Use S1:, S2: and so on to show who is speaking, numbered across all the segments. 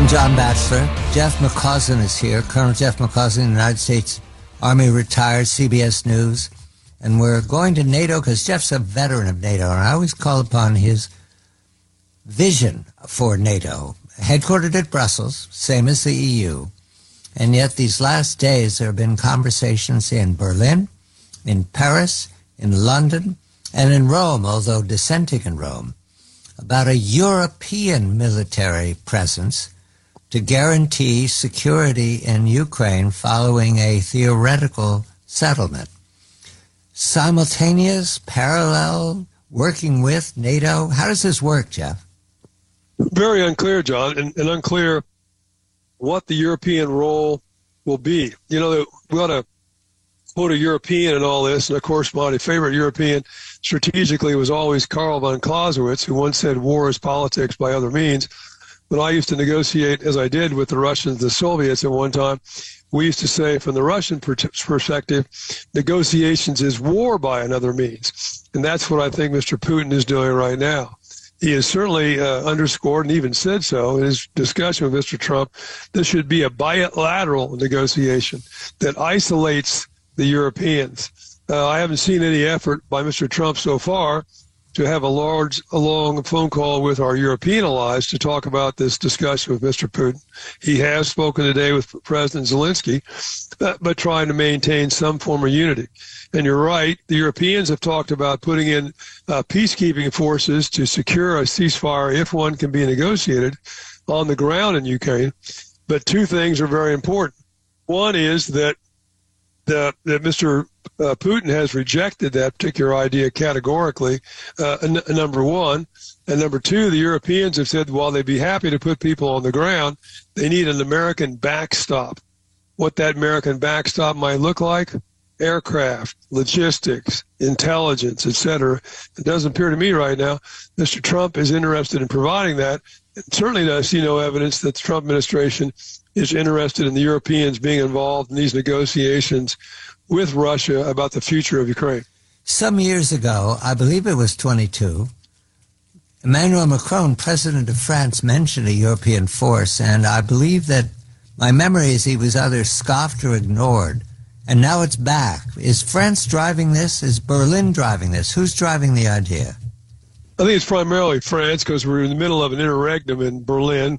S1: I'm John Batchelor. Jeff McCausland is here. Colonel Jeff McCausland, United States Army retired, CBS News. And we're going to NATO because Jeff's a veteran of NATO, and I always call upon his vision for NATO. Headquartered at Brussels, same as the EU. And yet these last days there have been conversations in Berlin, in Paris, in London, and in Rome, although dissenting in Rome, about a European military presence to guarantee security in Ukraine following a theoretical settlement. Simultaneous, parallel, working with NATO. How does this work, Jeff?
S2: Very unclear, John, and unclear what the European role will be. You know, we ought to quote a European in all this, and of course my favorite European strategically was always Karl von Clausewitz, who once said war is politics by other means. When I used to negotiate, as I did with the Russians, the Soviets at one time, we used to say from the Russian perspective, negotiations is war by another means. And that's what I think Mr. Putin is doing right now. He has certainly underscored and even said so in his discussion with Mr. Trump, this should be a bilateral negotiation that isolates the Europeans. I haven't seen any effort by Mr. Trump so far to have a long phone call with our European allies to talk about this discussion with Mr. Putin. He has spoken today with President Zelensky, but trying to maintain some form of unity. And you're right, the Europeans have talked about putting in peacekeeping forces to secure a ceasefire, if one can be negotiated, on the ground in Ukraine. But two things are very important. One is that Mr. Putin has rejected that particular idea categorically, number one. And number two, the Europeans have said while they'd be happy to put people on the ground, they need an American backstop. What that American backstop might look like, aircraft, logistics, intelligence, etc. It doesn't appear to me right now Mr. Trump is interested in providing that. And certainly I see no evidence that the Trump administration is interested in the Europeans being involved in these negotiations with Russia about the future of Ukraine.
S1: Some years ago, I believe it was 22, Emmanuel Macron, president of France, mentioned a European force, and I believe that my memory is he was either scoffed or ignored, and now it's back. Is France driving this? Is Berlin driving this? Who's driving the idea?
S2: I think it's primarily France because we're in the middle of an interregnum in Berlin.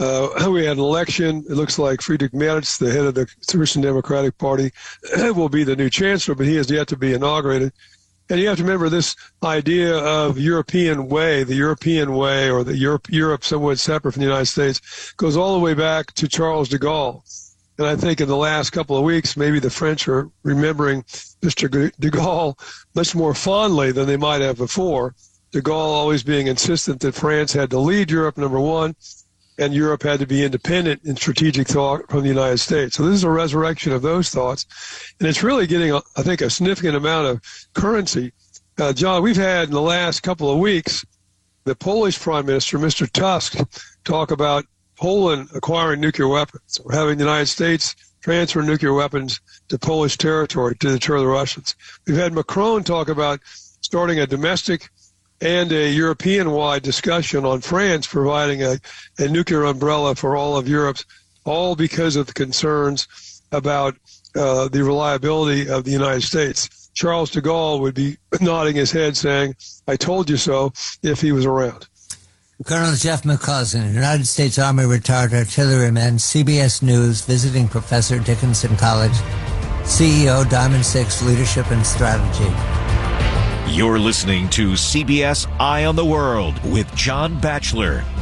S2: We had an election. It looks like Friedrich Merz, the head of the Christian Democratic Party, will be the new chancellor, but he has yet to be inaugurated. And you have to remember this idea of European way, the European way, or the Europe somewhat separate from the United States, goes all the way back to Charles de Gaulle. And I think in the last couple of weeks, maybe the French are remembering Mr. de Gaulle much more fondly than they might have before. De Gaulle always being insistent that France had to lead Europe, number one, and Europe had to be independent in strategic thought from the United States. So this is a resurrection of those thoughts. And it's really getting, I think, a significant amount of currency. John, we've had in the last couple of weeks, the Polish Prime Minister, Mr. Tusk, talk about Poland acquiring nuclear weapons or having the United States transfer nuclear weapons to Polish territory to deter the Russians. We've had Macron talk about starting a domestic and a European-wide discussion on France providing a nuclear umbrella for all of Europe, all because of the concerns about the reliability of the United States. Charles de Gaulle would be nodding his head saying, I told you so, if he was around.
S1: Colonel Jeff McCausland, United States Army retired artilleryman, CBS News, visiting professor, Dickinson College, CEO, Diamond Six Leadership and Strategy.
S3: You're listening to CBS Eye on the World with John Batchelor.